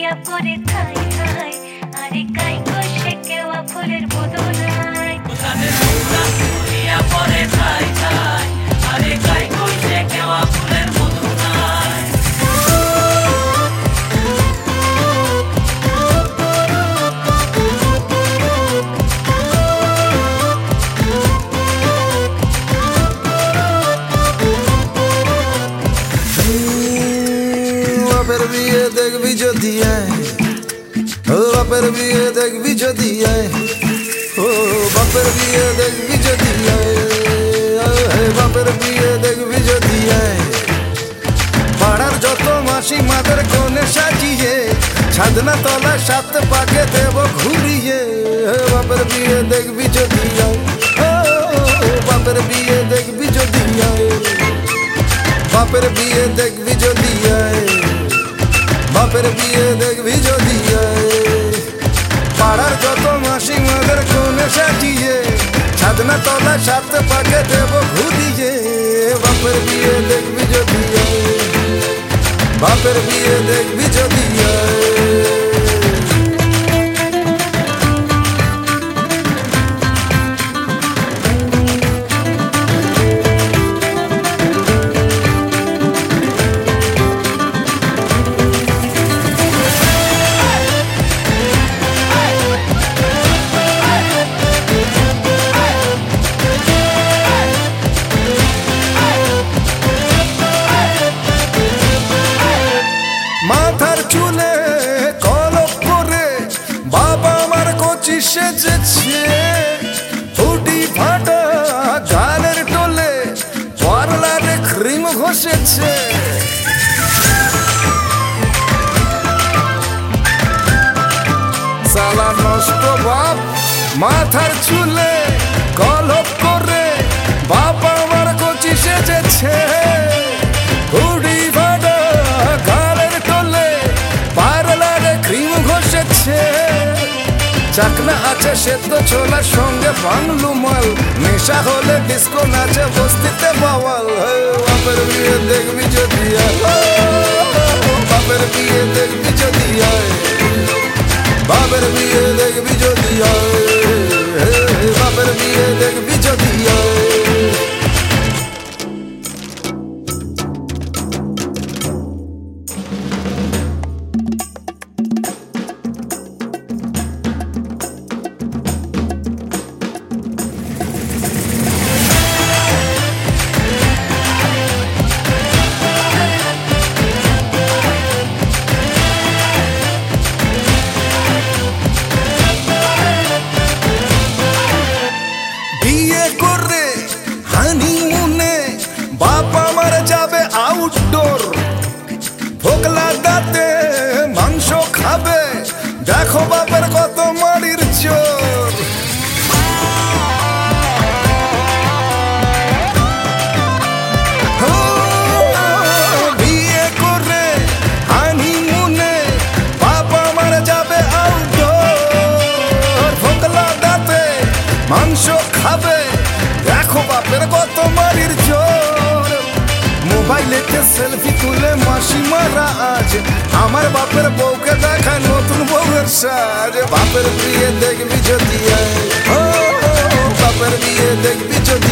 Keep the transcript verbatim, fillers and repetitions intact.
শুইয়া পড়ে ঠাই ঠাই, আরে কাই কষে কেওয়া ফুলের বদনায়। উঠানের নোংরা শুইয়া পড়ে ঠাই ঠাই, আরে কাই কষে কেওয়া ফুলের বদনায়। বাপের বিয়ে দেখবি যদি আয়, ও বাপের বিয়ে দেখবি যদি আয়, ও বাপের বিয়ে দেখবি যদি আয়, বাপের বিয়ে দেখবি যদি আয়। পাড়ার যত মাসি মাদের কোণে সাজিয়ে ছাদনা তলায় সাত পাকে দেব ঘুরিয়ে, বাপের বিয়ে দেখবি যদি আয়, ও বাপের বিয়ে দেখবি যদি আয়, বাপের বিয়ে দেখবি যদি আয়, বাপের বিয়ে দেখবি যদি আয়। পাড়ার যত মাসি মাদের কোণে সাজিয়ে ছাদনা তলায় সাত পাকে দেব ঘুরিয়ে, বাপের বিয়ে দেখবি যদি আয়, বাপের বিয়ে দেখবি যদি আয়। মাথার চুলে কলপ করে বাবা আমার কচি সেজেছে, ফুটি ফাটা গালের টোলে পার্লারে ক্রিম ঘষেছে। সালা নষ্ট বাপ, মাথার চুলে কলপ করে বাবা আমার কচি সেজেছে, ফুটি ফাটা গালের টোলে পার্লারে ক্রিম ঘষেছে। চাকনা আছে সেদ্ধ ছোলার সঙ্গে বাংলু মাল, নেশা হলে ডিস্কো নাচে বস্তিতে বাওয়াল। বাপের বিয়ে দেখবি যদি আয়, বাপের বিয়ে দেখবি যদি আয়, বাপের বিয়ে দেখবি যদি আয়, বাপের বিয়ে দেখবি যদি আয়। বিয়ে করে হানিমুনে বাবা আমার যাবে আউটডোর, ফোকলা দাঁতে মাংস খাবে, দেখো বাপের কত মাড়ির চোর। বিয়ে করে হানিমুনে বাবা আমার যাবে আউটডোর, ফোকলা দাঁতে মাংস খাবে, দেখো বাপের কত মারির জোর। মোবাইলেতে সেলফি তুলে মাসিমারা আজ আমার বাপের বউকে দেখায় নতুন বউয়ের সাজ। বাপের বিয়ে দেখবি যদি আয়, ও বাপের বিয়ে দেখবি যদি